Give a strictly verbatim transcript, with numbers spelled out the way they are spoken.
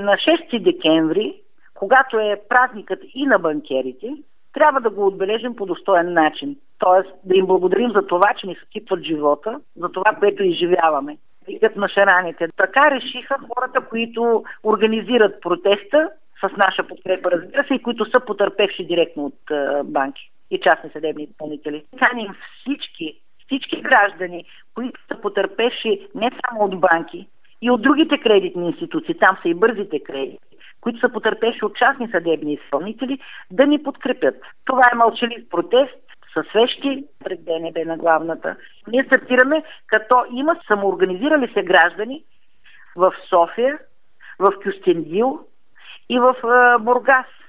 на шести декември, когато е празникът и на банкерите, трябва да го отбележим по достоен начин. Тоест да им благодарим за това, че ни съкипват живота, за това, което изживяваме. Викат на шараните. Така решиха хората, които организират протеста, с наша подкрепа, разбира се, и които са потърпевши директно от а, банки и частни съдебни изпълнители. Каним всички, всички граждани, които са потърпевши не само от банки, и от другите кредитни институции, там са и бързите кредити, които са потърпевши от частни съдебни изпълнители, да ни подкрепят. Това е мълчалив протест със свещи пред БНБ на главната. Ние стартираме, като има самоорганизирали се граждани в София, в Кюстендил и в Бургас.